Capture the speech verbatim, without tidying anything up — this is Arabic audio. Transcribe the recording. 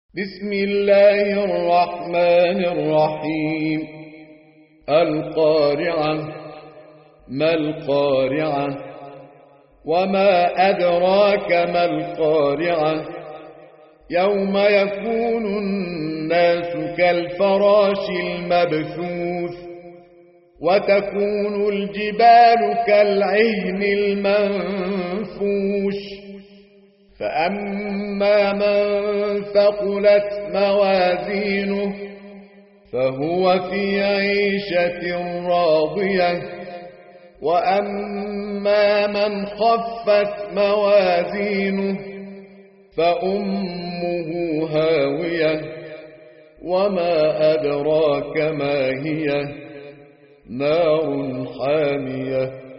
بسم الله الرحمن الرحيم. القارعة. ما القارعة؟ وما أدراك ما القارعة؟ يوم يكون الناس كالفراش المبثوث وتكون الجبال كالعهن المنفوش فأما من ثقلت موازينه فهو في عيشة راضية وأما من خفت موازينه فأمه هاوية وما أدراك ما هي نار حامية